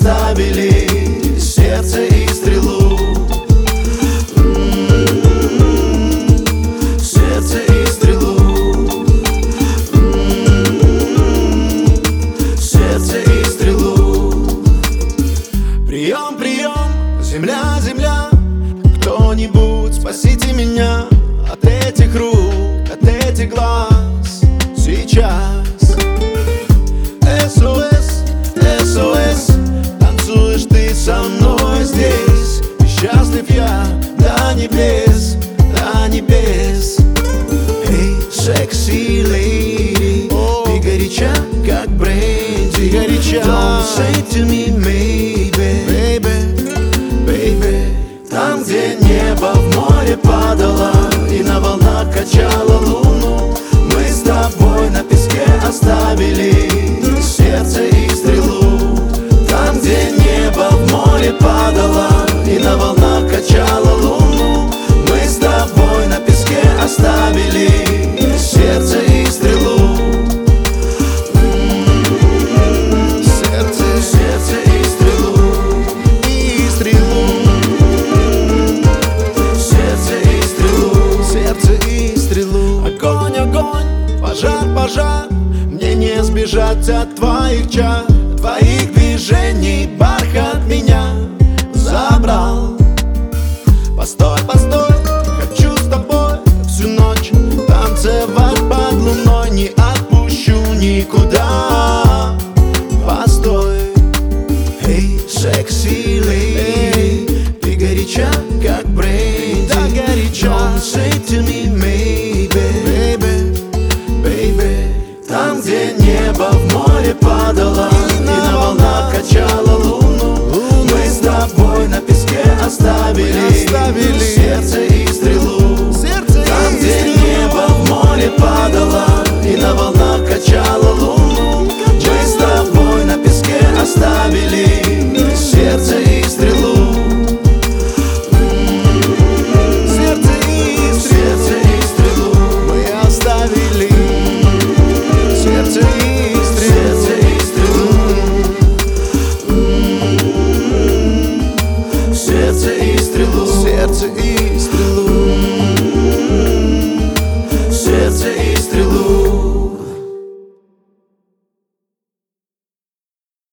оставили сердце и стрелу. Сердце и стрелу. Сердце и стрелу. Прием, прием, земля, земля, кто-нибудь спасите меня от этих рук, от этих глаз сейчас. СОС, СОС, танцуешь ты со мной здесь, и счастлив я до небес, до небес. Эй, секси леди, ты горяча, как бренди, горяча. Don't say to me maybe, baby, baby. Там, где небо в море падало и на волнах качало луну, мы с тобой на песке оставили сердце и стрелу. Там, где небо в море падало и на волнах качало луну, мы с тобой на песке оставили сердце и стрелу. Сердце, сердце и стрелу. И стрелу. Сердце и стрелу. Сердце и стрелу. Огонь, огонь, пожар, пожар, мне не сбежать от твоих чар, твоих движений. Бархат меня забрал. Постой, постой, хочу с тобой всю ночь танцевать под луной, не отпущу никуда. Постой, эй, секси леди, ты горяча, как бренди, да, горяча. Don't say to me maybe, baby, baby. Там, где небо в море падало и на волнах качало луну, мы с тобой на песке оставили сердце и стрелу. Там, где небо в море падало